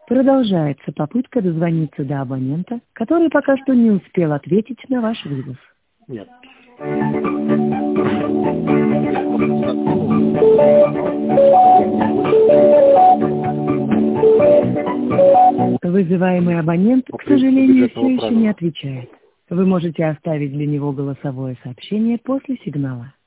Продолжается попытка дозвониться до абонента, который пока что не успел ответить на ваш вызов. Нет. Вызываемый абонент, к сожалению, все еще не отвечает. Вы можете оставить для него голосовое сообщение после сигнала.